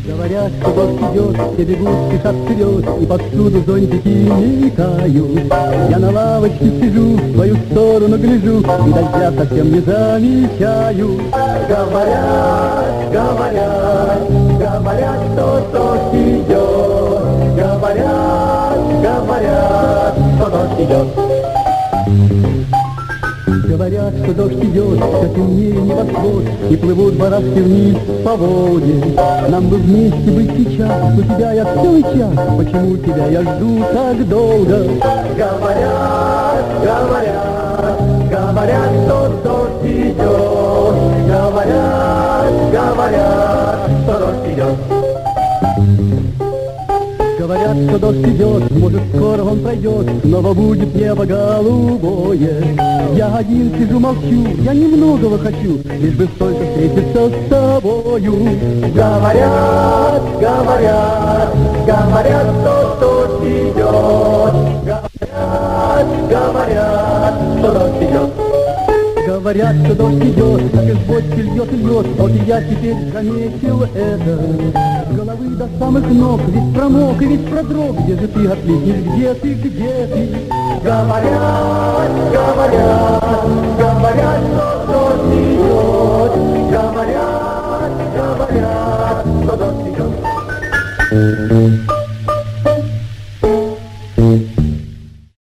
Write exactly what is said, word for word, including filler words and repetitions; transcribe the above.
Говорят, что дождь идет, все бегут, спешат вперед, и повсюду зонтики мелькают. Я на лавочке сижу, в твою сторону гляжу, и дождя совсем не замечаю. Говорят, говорят, говорят, что дождь идет. Говорят, говорят, что дождь идет. Говорят, что дождь идет, все темнее небосвод, и плывут барашки вниз по Волге. Нам бы вместе быть сейчас, но тебя я целый час, почему тебя я жду так долго? Говорят, говорят, говорят, что дождь идет. Говорят, говорят, что дождь идет. Говорят, что дождь идет, может скоро он пройдет, снова будет небо голубое. Я один сижу, молчу, я немногого хочу, лишь бы только встретиться с тобою. Говорят, говорят, говорят, что дождь идет. Говорят, говорят, что дождь идет. Говорят, что дождь идет, как из бочки льет и льет, вот и я теперь заметил это. С головы до самых ног, весь промок и весь продрог, где же ты отличишь, где ты, где ты? Говорят, говорят, говорят, что дождь идет.